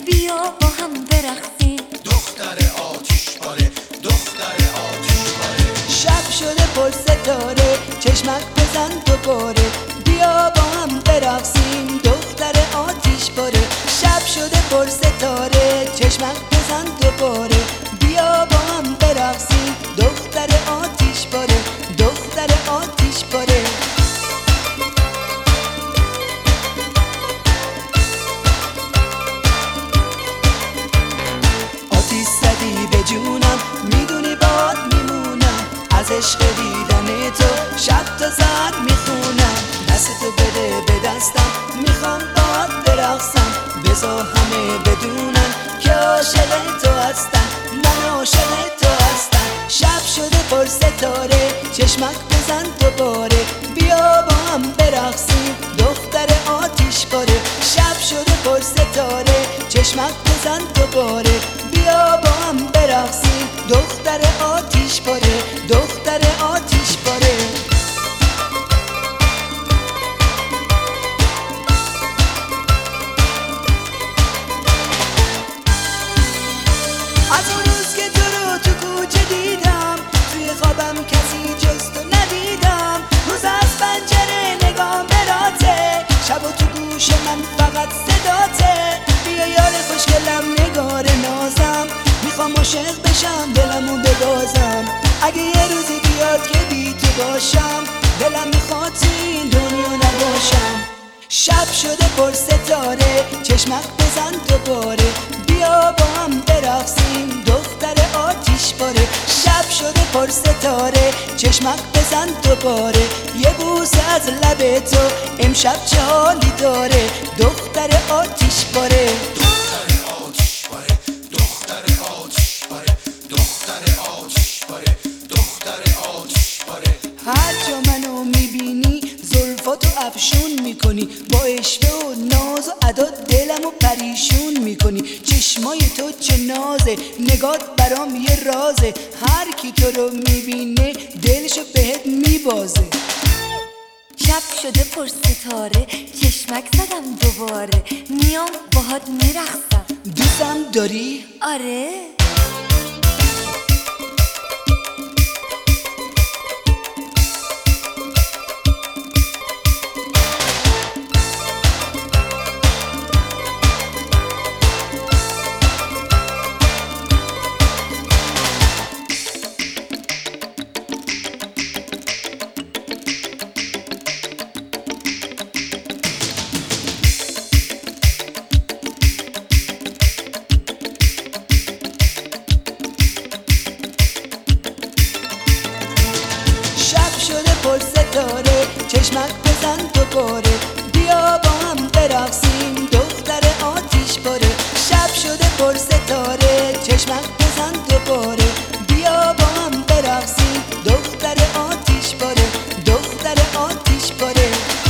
بیا با هم برقصیم. دختر آتیش پاره، دختر آتیش پاره. شب شده پر ستاره، چشمک بزن دوباره. بیا با هم برقصیم دختر آتیش پاره. شب شده پر ستاره، چشمک بزن دوباره. بیا با هم برقصیم دختر آتیش پاره، دختر آتیش پاره. آتیش زدی به جونم، میدونی باد میمونم. از عشق دیدن تو شب تا زد میخونم. دستتو بده به دستم، میخوام باد برقصم. بذار همه بدونن که عاشق تو هستم، من عاشق تو هستم. شب شده پر ستاره، چشمک بزن دوباره. بیا با هم برقصیم دختر آتیش پاره. شب شده پر ستاره، چشمک بزن دوباره. بیا با هم برقصیم دختر آتیش پاره، دختر آتیش پاره. از اون روز که تو رو تو کوچه دیدم، توی خوابم کسی جز تو ندیدم. روز از پنجره نگام براته، شب و تو گوش من فقط صداته. بیا یار خوشگلم نگار نازم، میخوام عاشق بشم دلمو ببازم. اگه یه روزی بیاد که بی تو باشم، دلم میخواد تو این دنیا نباشم. شب شده پر ستاره، چشمک بزن دوباره. بیا با هم برقصیم دختر آتیش پاره. شب شده پر ستاره، چشمک بزن دوباره. یه بوسه از لب تو امشب چه حالی داره، دختر آتیش پاره. هر جا منو میبینی زلفاتو افشون میکنی، با اشوه و ناز و ادا دلمو پریشون میکنی. چشمای تو چه نازه، نگات برام یه رازه. هر کی تو رو میبینه دلشو بهت میبازه. شب شده پر ستاره، چشمک زدم دوباره. میام باهات میرقصم. دوستم داری؟ آره. پر ستاره، چشمک بزن دوباره. بیا با هم برقصیم دختر آتیش پاره. شب شده پر ستاره، چشمک بزن دوباره. بیا با هم برقصیم دختر آتیش پاره، دختر آتیش پاره.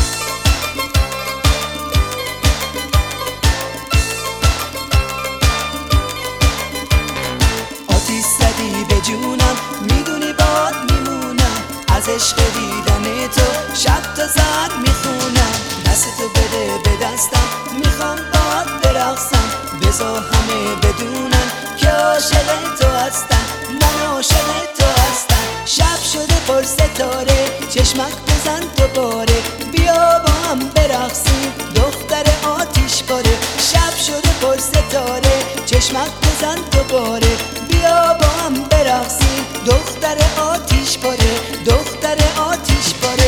آتیش زدی به جونم، میدونی باد میمونم. از عشق دیدن تو شب تا زد میخونم. دستتو بده به دستم، میخوام باد برقصم. بذار همه بدونن که عاشق تو هستم، من عاشق تو هستم. شب شده پر ستاره، چشمک بزن دوباره. بیا با هم برقصیم دختر آتیش پاره. شب شده پر ستاره، چشمک بزن دوباره. بیا با هم برقصیم دختر آتیش پاره، دختر آتیش پاره.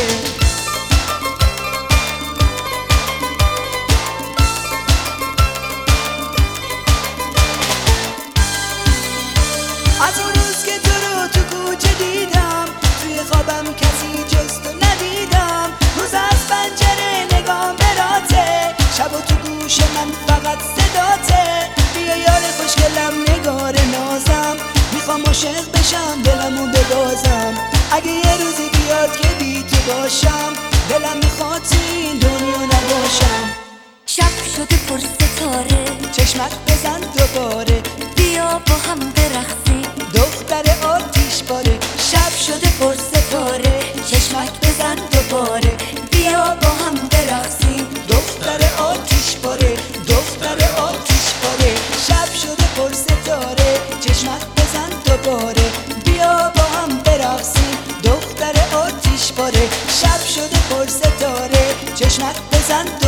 از اون روز که تو رو تو کوچه دیدم، توی خوابم کسی جز تو ندیدم. روز از پنجره نگام براته، شب و تو گوش من فقط صداته. بیا یار خوشگلم نگار نازم، میخوام عاشق بشم دلمو ببازم. اگه یه روزی بیاد که بی تو باشم، دلم میخواد تو این دنیا نباشم. شب شده پر ستاره، چشمک بزن دوباره. بیا با هم برقصیم دختر آتیش پاره. شب شده پر ستاره، چشمک بزن دوباره. بیا با هم برقصیم دختر آتیش پاره، دختر آتیش پاره.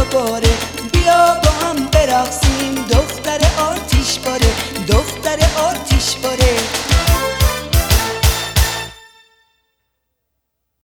باره. بیا با هم برقصیم دختر آتیش باره، دختر آتیش